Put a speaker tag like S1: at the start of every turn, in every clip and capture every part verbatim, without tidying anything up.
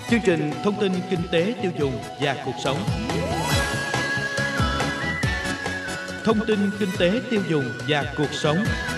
S1: Chương trình thông tin kinh tế tiêu dùng và cuộc sống. Thông tin kinh tế tiêu dùng và cuộc sống.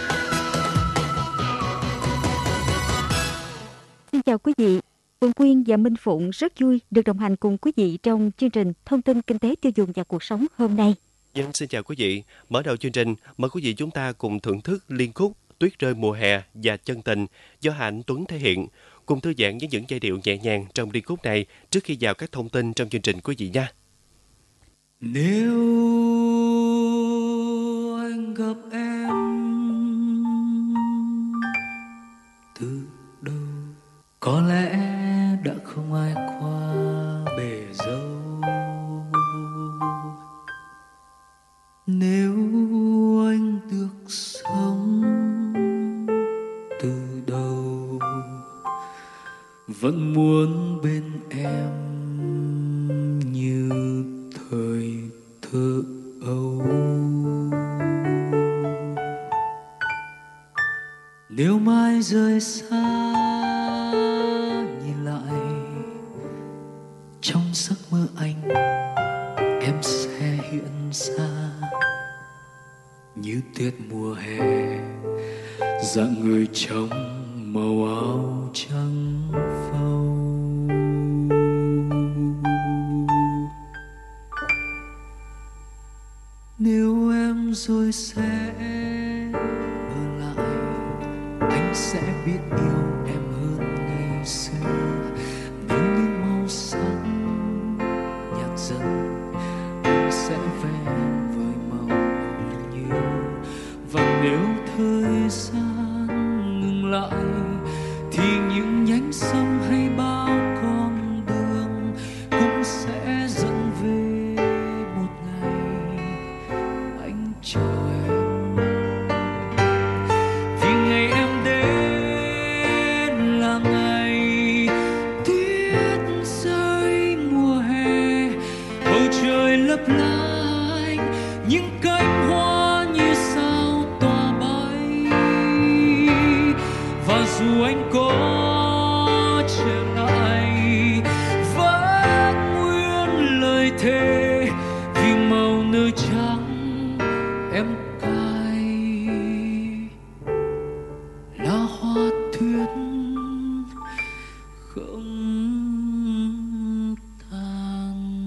S2: Xin chào quý vị. Quỳnh Quyên và Minh Phụng rất vui được đồng hành cùng quý vị trong chương trình thông tin kinh tế tiêu dùng và cuộc sống hôm nay.
S3: Dân xin chào quý vị. Mở đầu chương trình, mời quý vị chúng ta cùng thưởng thức liên khúc Tuyết rơi mùa hè và Chân tình do Hà Anh Tuấn thể hiện. Cùng thư giãn với những giai điệu nhẹ nhàng trong liên khúc này trước khi vào các thông tin trong chương trình quý vị nha.
S4: Nếu anh gặp em từ đâu, có lẽ đã không ai qua bể dâu. Nếu anh được sống từ đầu, vẫn muốn bên em như thời thơ ấu. Nếu mai rời xa, nhìn lại trong giấc mơ anh, em sẽ hiện ra như tuyết mùa hè, dạng người trong màu áo trắng phau. Nếu em rồi sẽ ở lại, anh sẽ biết yêu em hơn ngày xưa. Nếu những màu sắc nhạt dần, anh sẽ vẽ với màu hồng như. Và nếu thời gian ngừng lại, thì những nhánh sông hay bao con đường cũng sẽ dẫn về một ngày anh chờ em. Vì ngày em đến là ngày tuyết rơi mùa hè, bầu trời lấp lánh những cánh hoa như sao tỏa bay. Và dù anh có trở lại, vẫn nguyên lời thề, vì màu nơ trắng em cài là hoa tuyết không tàn.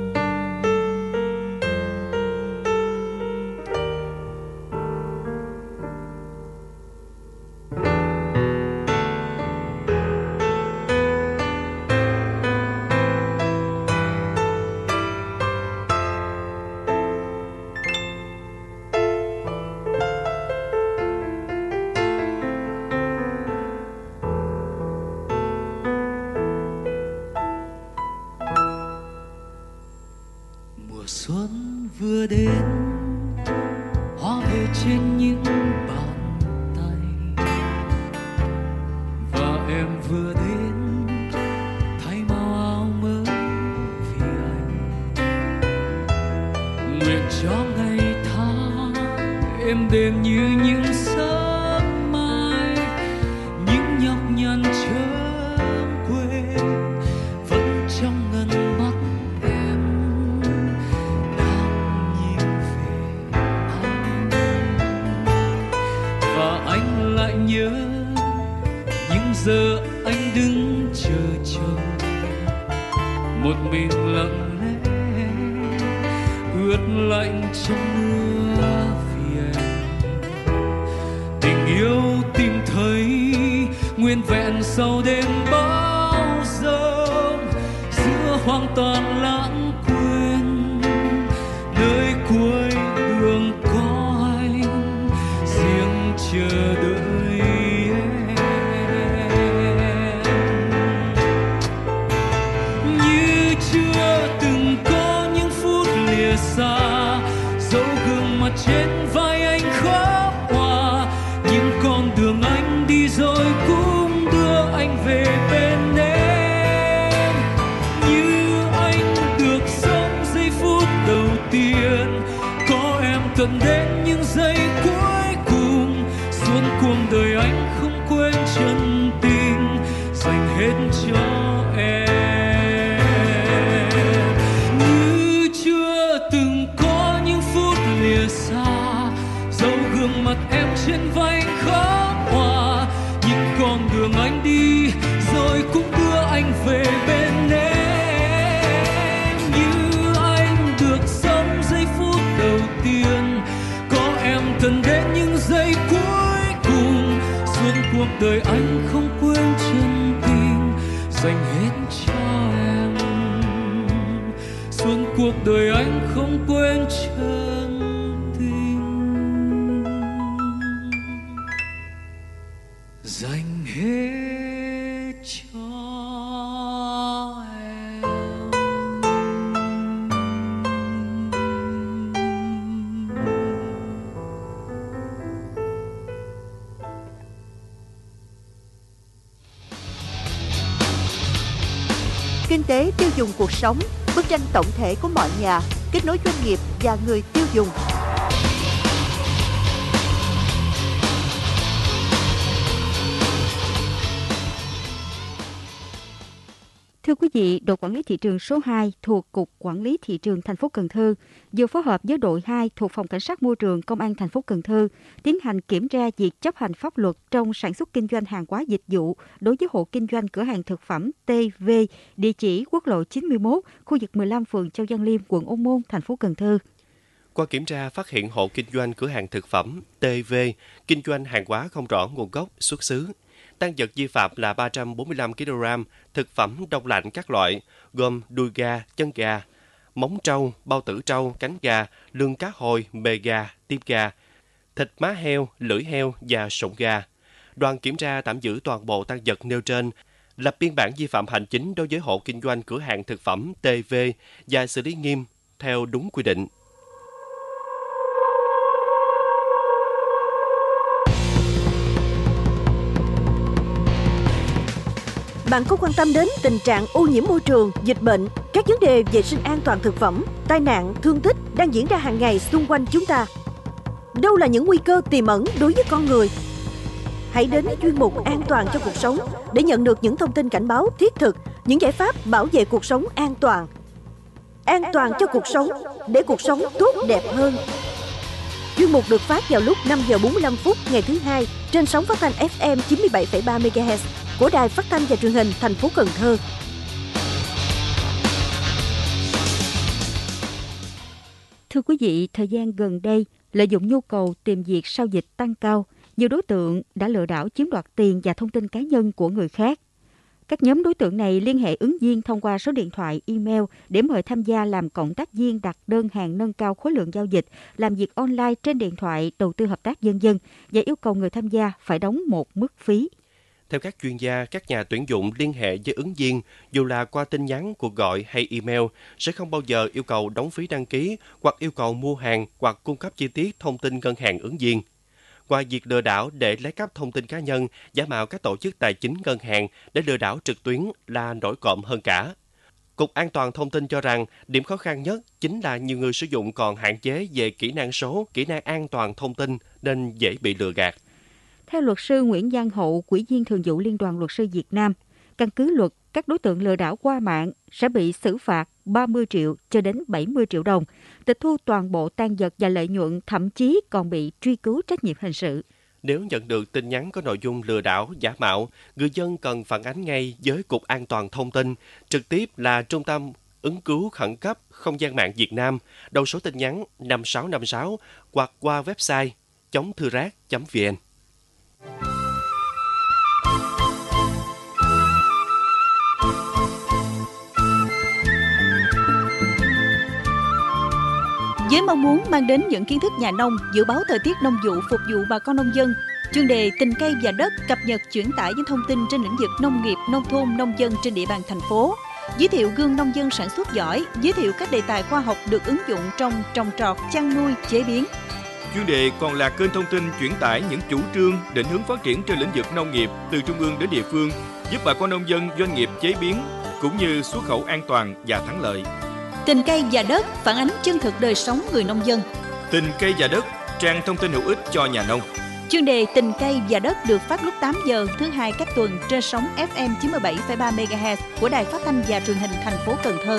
S4: Mùa xuân vừa đến, hoa về trên những bàn tay. Và em vừa đến, thay màu áo mới vì anh. Nguyện cho ngày tháng êm đềm như những giấc mai, những nhọc nhằn chớm quên vẫn trong ngần mắt em đang nhìn về anh. Và anh lại nhớ những giờ anh đứng chờ chồng, một mình lặng lẽ ướt lạnh trong mưa vì em. Tình yêu tìm thấy nguyên vẹn sau đêm bão giông, giữa hoang tàn lãng quên, nơi cuối đường có anh riêng chờ đợi em. Như chưa từng có những phút lìa xa, dấu gương mặt trên vai anh khóc hòa. Những con đường anh đi rồi cũng đưa anh về bên em. Như anh được sống giây phút đầu tiên, có em tận đến những giây cuối cùng. Suốt cuộc đời anh không quên chân tình dành hết cho em. đường anh đi, rồi cũng đưa anh về bên em. Như anh được sống giây phút đầu tiên, có em thân đến những giây cuối cùng. Suốt cuộc đời anh không quên chân tình dành hết cho em. Suốt cuộc đời anh không quên chân tình dành hết cho em.
S5: Kinh tế tiêu dùng cuộc sống, bức tranh tổng thể của mọi nhà, kết nối doanh nghiệp và người tiêu dùng.
S2: Thưa quý vị, đội quản lý thị trường số hai thuộc Cục Quản lý Thị trường thành phố Cần Thơ vừa phối hợp với đội hai thuộc Phòng Cảnh sát Môi trường Công an thành phố Cần Thơ tiến hành kiểm tra việc chấp hành pháp luật trong sản xuất kinh doanh hàng hóa dịch vụ đối với hộ kinh doanh cửa hàng thực phẩm tê vê, địa chỉ quốc lộ chín mươi mốt, khu vực mười lăm, phường Châu Văn Liêm, quận Ô Môn, thành phố Cần Thơ.
S3: Qua kiểm tra phát hiện hộ kinh doanh cửa hàng thực phẩm tê vê kinh doanh hàng hóa không rõ nguồn gốc, xuất xứ. Tang vật vi phạm là ba trăm bốn mươi lăm ki lô gam thực phẩm đông lạnh các loại, gồm đùi gà, chân gà, móng trâu, bao tử trâu, cánh gà, lương cá hồi, mề gà, tim gà, thịt má heo, lưỡi heo và sụn gà. Đoàn kiểm tra tạm giữ toàn bộ tang vật nêu trên, lập biên bản vi phạm hành chính đối với hộ kinh doanh cửa hàng thực phẩm tê vê và xử lý nghiêm theo đúng quy định.
S5: Bạn có quan tâm đến tình trạng ô nhiễm môi trường, dịch bệnh, các vấn đề vệ sinh an toàn thực phẩm, tai nạn, thương tích đang diễn ra hàng ngày xung quanh chúng ta? Đâu là những nguy cơ tiềm ẩn đối với con người? Hãy đến chuyên mục An toàn cho cuộc sống để nhận được những thông tin cảnh báo thiết thực, những giải pháp bảo vệ cuộc sống an toàn. An toàn cho cuộc sống, để cuộc sống tốt đẹp hơn. Chuyên mục được phát vào lúc năm giờ bốn mươi lăm phút ngày thứ hai trên sóng phát thanh ép em chín mươi bảy phẩy ba mê ga héc của Đài Phát thanh và Truyền hình thành phố Cần Thơ.
S2: Thưa quý vị, thời gian gần đây, lợi dụng nhu cầu tìm việc sau dịch tăng cao, nhiều đối tượng đã lừa đảo chiếm đoạt tiền và thông tin cá nhân của người khác. Các nhóm đối tượng này liên hệ ứng viên thông qua số điện thoại, email để mời tham gia làm cộng tác viên đặt đơn hàng nâng cao khối lượng giao dịch, làm việc online trên điện thoại, đầu tư hợp tác vân vân và yêu cầu người tham gia phải đóng một mức phí.
S3: Theo các chuyên gia, các nhà tuyển dụng liên hệ với ứng viên, dù là qua tin nhắn, cuộc gọi hay email, sẽ không bao giờ yêu cầu đóng phí đăng ký hoặc yêu cầu mua hàng hoặc cung cấp chi tiết thông tin ngân hàng ứng viên. Ngoài việc lừa đảo để lấy cắp thông tin cá nhân, giả mạo các tổ chức tài chính ngân hàng để lừa đảo trực tuyến là nổi cộm hơn cả. Cục An toàn Thông tin cho rằng điểm khó khăn nhất chính là nhiều người sử dụng còn hạn chế về kỹ năng số, kỹ năng an toàn thông tin nên dễ bị lừa gạt.
S2: Theo luật sư Nguyễn Văn Hậu, Ủy viên Thường vụ Liên đoàn Luật sư Việt Nam, căn cứ luật, các đối tượng lừa đảo qua mạng sẽ bị xử phạt ba mươi triệu cho đến bảy mươi triệu đồng, tịch thu toàn bộ tang vật và lợi nhuận, thậm chí còn bị truy cứu trách nhiệm hình sự.
S3: Nếu nhận được tin nhắn có nội dung lừa đảo, giả mạo, người dân cần phản ánh ngay với Cục An toàn Thông tin, trực tiếp là Trung tâm ứng cứu khẩn cấp không gian mạng Việt Nam, đầu số tin nhắn năm sáu năm sáu hoặc qua website chống thư rác chấm vn.
S6: Với mong muốn mang đến những kiến thức nhà nông, dự báo thời tiết nông vụ phục vụ bà con nông dân, chuyên đề Tình cây và đất cập nhật chuyển tải những thông tin trên lĩnh vực nông nghiệp, nông thôn, nông dân trên địa bàn thành phố, giới thiệu gương nông dân sản xuất giỏi, giới thiệu các đề tài khoa học được ứng dụng trong trồng trọt, chăn nuôi, chế biến.
S1: Chuyên đề còn là kênh thông tin chuyển tải những chủ trương, định hướng phát triển trên lĩnh vực nông nghiệp từ trung ương đến địa phương, giúp bà con nông dân, doanh nghiệp chế biến cũng như xuất khẩu an toàn và thắng lợi.
S6: Tình cây và đất phản ánh chân thực đời sống người nông dân.
S1: Tình cây và đất, trang thông tin hữu ích cho nhà nông.
S6: Chuyên đề Tình cây và đất được phát lúc tám giờ thứ hai các tuần trên sóng ép em chín mươi bảy phẩy ba mê ga héc của Đài Phát thanh và Truyền hình thành phố Cần Thơ.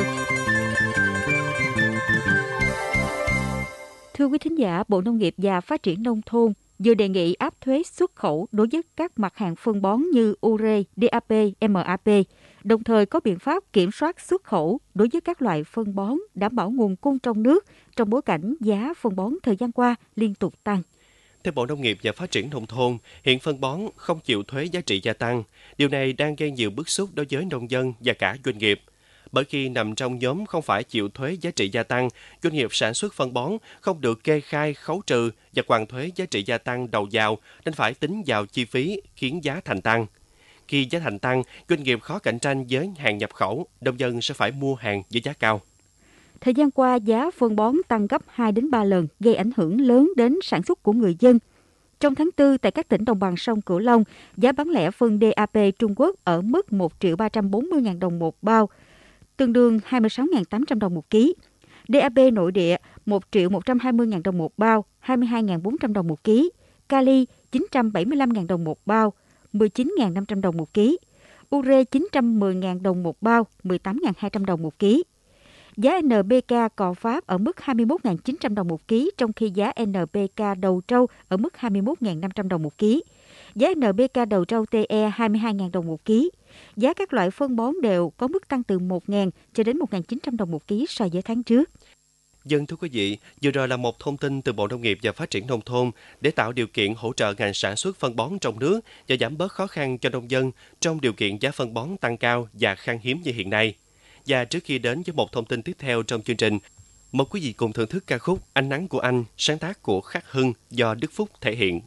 S2: Thưa quý thính giả, Bộ Nông nghiệp và Phát triển Nông thôn vừa đề nghị áp thuế xuất khẩu đối với các mặt hàng phân bón như ure, đê a pê, em a pê, đồng thời có biện pháp kiểm soát xuất khẩu đối với các loại phân bón, đảm bảo nguồn cung trong nước trong bối cảnh giá phân bón thời gian qua liên tục tăng.
S3: Theo Bộ Nông nghiệp và Phát triển Nông thôn, hiện phân bón không chịu thuế giá trị gia tăng. Điều này đang gây nhiều bức xúc đối với nông dân và cả doanh nghiệp. Bởi khi nằm trong nhóm không phải chịu thuế giá trị gia tăng, doanh nghiệp sản xuất phân bón không được kê khai khấu trừ và hoàn thuế giá trị gia tăng đầu vào nên phải tính vào chi phí khiến giá thành tăng. Khi giá thành tăng, doanh nghiệp khó cạnh tranh với hàng nhập khẩu, nông dân sẽ phải mua hàng với giá cao.
S2: Thời gian qua, giá phân bón tăng gấp hai đến ba lần, gây ảnh hưởng lớn đến sản xuất của người dân. Trong tháng tư, tại các tỉnh đồng bằng sông Cửu Long, giá bán lẻ phân đê a pê Trung Quốc ở mức một triệu ba trăm bốn mươi nghìn đồng một bao, tương đương hai mươi sáu nghìn tám trăm đồng một ký. đê a pê nội địa một triệu một trăm hai mươi nghìn đồng một bao, hai mươi hai nghìn bốn trăm đồng một ký. Kali chín trăm bảy mươi lăm nghìn đồng một bao, mười chín nghìn năm trăm đồng một ký. Ure chín trăm mười nghìn đồng một bao, mười tám nghìn hai trăm đồng một ký. Giá en pê ca cò Pháp ở mức hai mươi mốt nghìn chín trăm đồng một ký, trong khi giá en pê ca đầu trâu ở mức hai mươi mốt nghìn năm trăm đồng một ký. Giá en pê ca đầu trâu tê e hai mươi hai nghìn đồng một ký. Giá các loại phân bón đều có mức tăng từ một nghìn cho đến một nghìn chín trăm đồng một ký so với tháng trước.
S3: Dân thưa quý vị, vừa rồi là một thông tin từ Bộ Nông nghiệp và Phát triển Nông thôn để tạo điều kiện hỗ trợ ngành sản xuất phân bón trong nước và giảm bớt khó khăn cho nông dân trong điều kiện giá phân bón tăng cao và khan hiếm như hiện nay. Và trước khi đến với một thông tin tiếp theo trong chương trình, mời quý vị cùng thưởng thức ca khúc Ánh nắng của anh, sáng tác của Khắc Hưng do Đức Phúc thể hiện.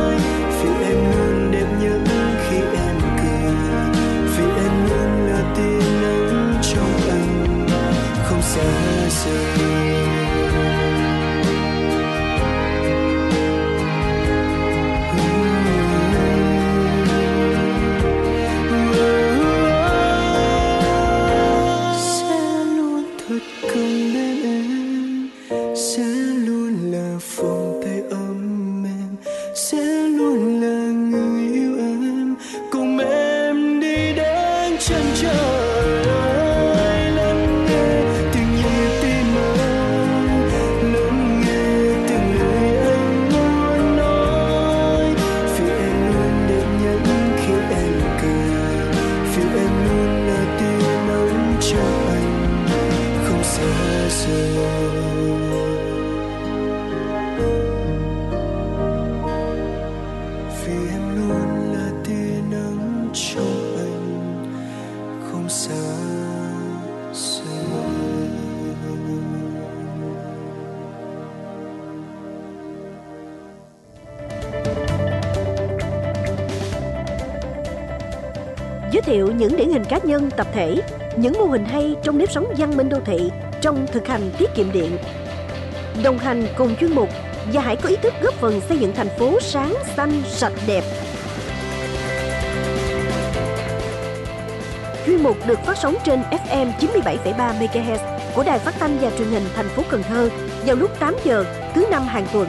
S7: Vì em luôn là
S5: Giới thiệu những điển hình cá nhân, tập thể, những mô hình hay trong nếp sống văn minh đô thị, trong thực hành tiết kiệm điện. Đồng hành cùng chuyên mục và hãy có ý thức góp phần xây dựng thành phố sáng, xanh, sạch, đẹp. Chuyên mục được phát sóng trên ép em chín mươi bảy phẩy ba mê ga héc của Đài Phát thanh và Truyền hình thành phố Cần Thơ vào lúc tám giờ thứ năm hàng tuần.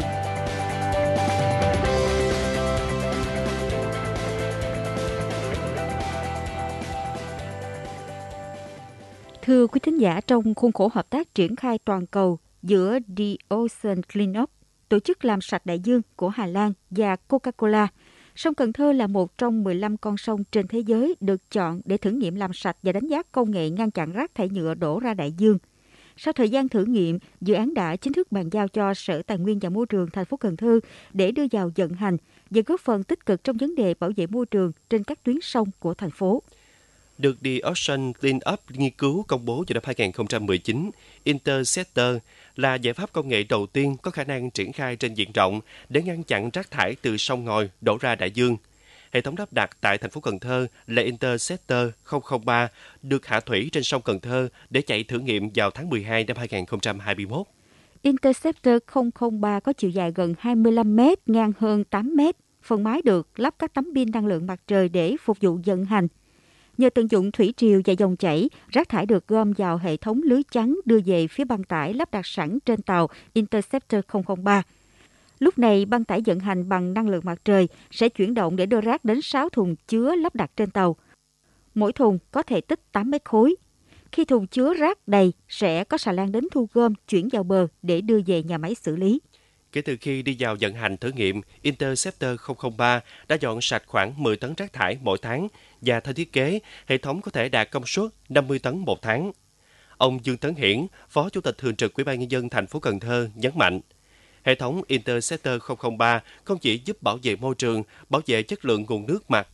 S2: Thưa quý thính giả, trong khuôn khổ hợp tác triển khai toàn cầu giữa The Ocean Cleanup, tổ chức làm sạch đại dương của Hà Lan và Coca-Cola, sông Cần Thơ là một trong mười lăm con sông trên thế giới được chọn để thử nghiệm làm sạch và đánh giá công nghệ ngăn chặn rác thải nhựa đổ ra đại dương. Sau thời gian thử nghiệm, dự án đã chính thức bàn giao cho Sở Tài nguyên và Môi trường thành phố Cần Thơ để đưa vào vận hành và góp phần tích cực trong vấn đề bảo vệ môi trường trên các tuyến sông của thành phố.
S3: Được The Ocean Cleanup nghiên cứu công bố vào năm hai không một chín, Interceptor là giải pháp công nghệ đầu tiên có khả năng triển khai trên diện rộng để ngăn chặn rác thải từ sông ngòi đổ ra đại dương. Hệ thống lắp đặt tại thành phố Cần Thơ là Interceptor không không ba được hạ thủy trên sông Cần Thơ để chạy thử nghiệm vào tháng mười hai năm hai không hai mốt.
S2: Interceptor không không ba có chiều dài gần hai mươi lăm mét, ngang hơn tám mét. Phần mái được lắp các tấm pin năng lượng mặt trời để phục vụ vận hành. Nhờ tận dụng thủy triều và dòng chảy, rác thải được gom vào hệ thống lưới chắn đưa về phía băng tải lắp đặt sẵn trên tàu Interceptor không không ba. Lúc này, băng tải vận hành bằng năng lượng mặt trời sẽ chuyển động để đưa rác đến sáu thùng chứa lắp đặt trên tàu. Mỗi thùng có thể tích tám mét khối. Khi thùng chứa rác đầy, sẽ có xà lan đến thu gom, chuyển vào bờ để đưa về nhà máy xử lý.
S3: Kể từ khi đi vào vận hành thử nghiệm, Interceptor không không ba đã dọn sạch khoảng mười tấn rác thải mỗi tháng và theo thiết kế, hệ thống có thể đạt công suất năm mươi tấn một tháng. Ông Dương Tấn Hiển, Phó Chủ tịch Thường trực Ủy ban Nhân dân thành phố Cần Thơ nhấn mạnh, hệ thống Interceptor không không ba không chỉ giúp bảo vệ môi trường, bảo vệ chất lượng nguồn nước mặt,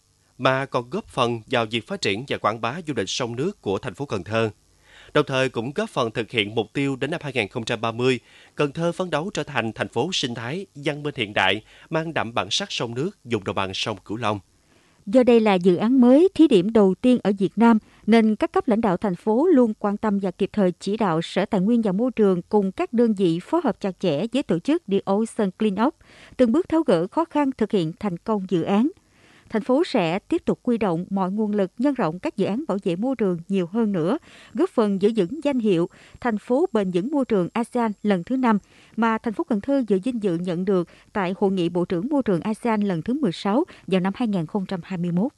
S3: mà còn góp phần vào việc phát triển và quảng bá du lịch sông nước của thành phố Cần Thơ. Đồng thời cũng góp phần thực hiện mục tiêu đến năm hai không ba mươi, Cần Thơ phấn đấu trở thành thành phố sinh thái, văn minh hiện đại, mang đậm bản sắc sông nước vùng đồng bằng sông Cửu Long.
S2: Do đây là dự án mới, thí điểm đầu tiên ở Việt Nam, nên các cấp lãnh đạo thành phố luôn quan tâm và kịp thời chỉ đạo Sở Tài nguyên và Môi trường cùng các đơn vị phối hợp chặt chẽ với tổ chức The Ocean Cleanup, từng bước tháo gỡ khó khăn thực hiện thành công dự án. Thành phố sẽ tiếp tục huy động mọi nguồn lực nhân rộng các dự án bảo vệ môi trường nhiều hơn nữa, góp phần giữ vững danh hiệu thành phố bền vững môi trường a sê an lần thứ năm mà thành phố Cần Thơ vừa vinh dự nhận được tại Hội nghị Bộ trưởng Môi trường a sê an lần thứ mười sáu vào năm hai không hai mốt.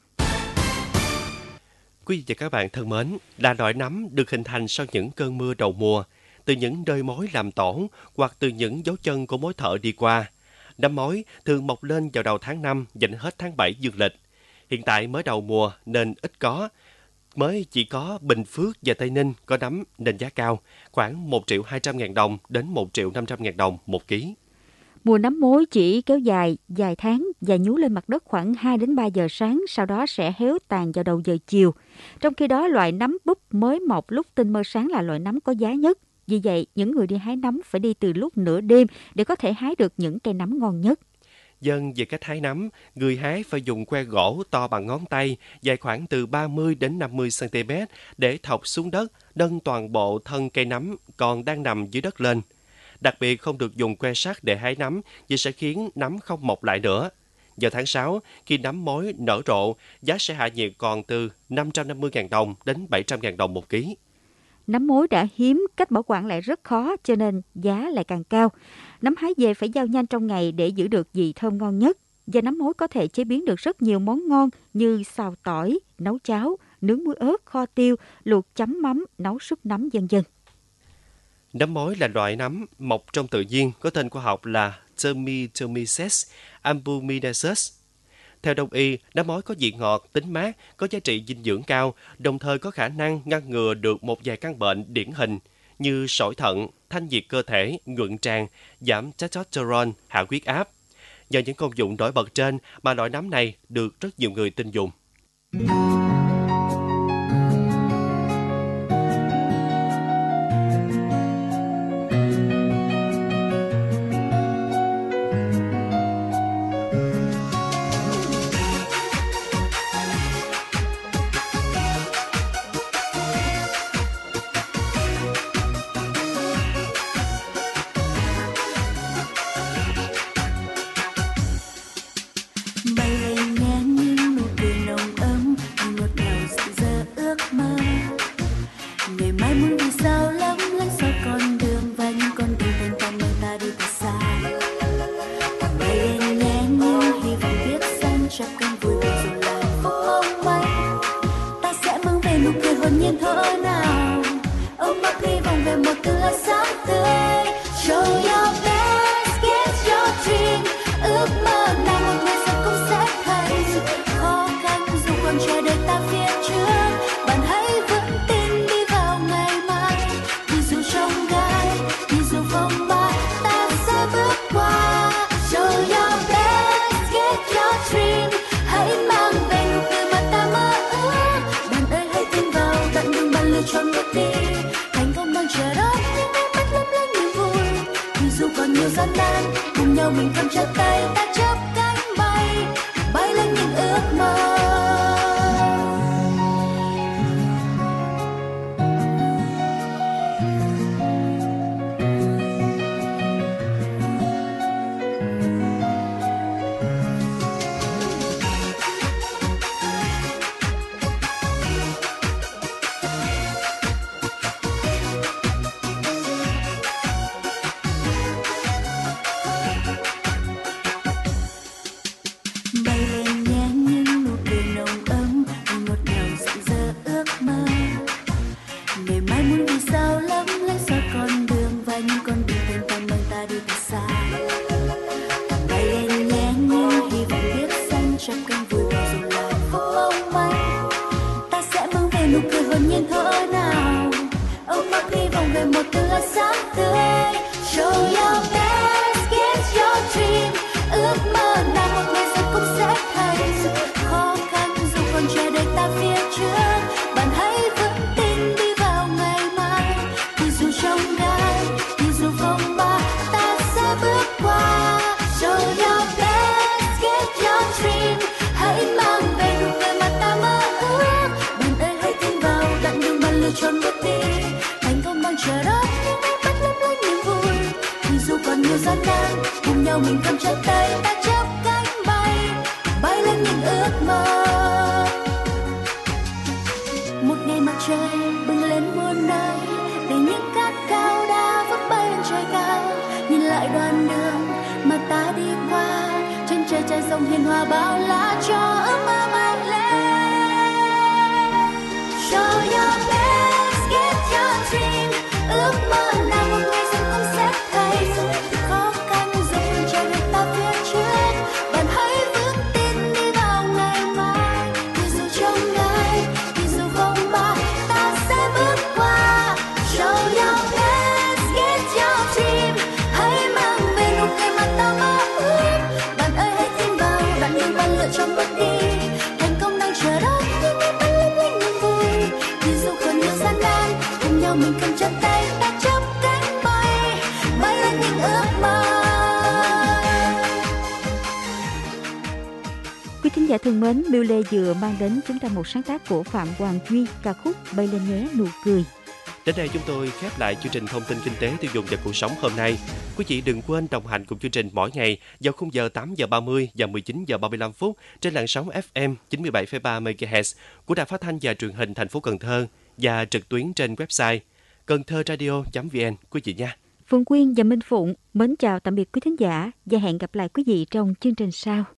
S3: Quý vị và các bạn thân mến, là loại nấm được hình thành sau những cơn mưa đầu mùa, từ những đơi mối làm tổ hoặc từ những dấu chân của mối thợ đi qua. Nấm mối thường mọc lên vào đầu tháng năm và hết tháng bảy dương lịch. Hiện tại mới đầu mùa nên ít có. Mới chỉ có Bình Phước và Tây Ninh có nấm nên giá cao, khoảng một triệu hai trăm ngàn đồng đến một triệu năm trăm ngàn đồng một ký.
S2: Mùa nấm mối chỉ kéo dài vài tháng và nhú lên mặt đất khoảng hai đến ba giờ sáng, sau đó sẽ héo tàn vào đầu giờ chiều. Trong khi đó, loại nấm búp mới mọc lúc tinh mơ sáng là loại nấm có giá nhất. Vì vậy, những người đi hái nấm phải đi từ lúc nửa đêm để có thể hái được những cây nấm ngon nhất.
S3: Dân về cách hái nấm, người hái phải dùng que gỗ to bằng ngón tay, dài khoảng từ ba mươi đến năm mươi xăng ti mét để thọc xuống đất, nâng toàn bộ thân cây nấm còn đang nằm dưới đất lên. Đặc biệt không được dùng que sắt để hái nấm vì sẽ khiến nấm không mọc lại nữa. Vào tháng sáu, khi nấm mối nở rộ, giá sẽ hạ nhiệt còn từ năm trăm năm mươi nghìn đồng đến bảy trăm nghìn đồng một ký.
S2: Nấm mối đã hiếm, cách bảo quản lại rất khó cho nên giá lại càng cao. Nấm hái về phải giao nhanh trong ngày để giữ được vị thơm ngon nhất. Và nấm mối có thể chế biến được rất nhiều món ngon như xào tỏi, nấu cháo, nướng muối ớt, kho tiêu, luộc chấm mắm, nấu súp nấm vân vân.
S3: Nấm mối là loại nấm mọc trong tự nhiên, có tên khoa học là Termitomyces ambuminaceus. Theo đông y, nấm mối có vị ngọt, tính mát, có giá trị dinh dưỡng cao, đồng thời có khả năng ngăn ngừa được một vài căn bệnh điển hình như sỏi thận, thanh nhiệt cơ thể, nhuận tràng, giảm testosterone, hạ huyết áp. Nhờ những công dụng nổi bật trên mà loại nấm này được rất nhiều người tin dùng.
S7: Mình cầm chặt tay ta chớp cánh bay bay lên những ước mơ. Tròn bước đi, thành công đang chờ đón những ánh mắt lấp lánh niềm vui. Thì dù còn nhiều gian nan, cùng nhau mình cầm chặt tay, ta chớp cánh bay, bay lên những ước mơ. Một ngày mặt trời bừng lên muôn nơi, để những cát cao đã vút bay lên trời cao. Nhìn lại đoạn đường mà ta đi qua, trên trời trải rộng hiền hòa bao la cho ước mơ mạnh lên. Show your best, get your dream. Ước mơ nào một ngày rồi cũng sẽ thay. Khó khăn rồi chờ đợi ta phía trước. Bạn hãy vững tin đi vào ngày mai. Thì dù trong gai, thì dù vòng ba, ta sẽ bước qua. Show your best, get your dream. Hãy mang về nụ cười mà ta mơ ước. Bạn ơi hãy tin vào đoạn đường bạn lựa chọn bước đi.
S2: Quý thính giả thân mến, Miu Lê vừa mang đến chúng ta một sáng tác của Phạm Hoàng Duy, ca khúc Bay lên nhé nụ cười.
S3: Đến đây chúng tôi khép lại chương trình thông tin kinh tế tiêu dùng và cuộc sống hôm nay. Quý vị đừng quên đồng hành cùng chương trình mỗi ngày vào khung giờ tám giờ ba mươi và mười chín giờ ba mươi lăm phút trên làn sóng ép em chín mươi bảy phẩy ba mê ga héc của Đài Phát thanh và Truyền hình thành phố Cần Thơ và trực tuyến trên website cần thơ radio chấm vn quý vị nha.
S2: Phương Quyên và Minh Phụng mến chào tạm biệt quý thính giả và hẹn gặp lại quý vị trong chương trình sau.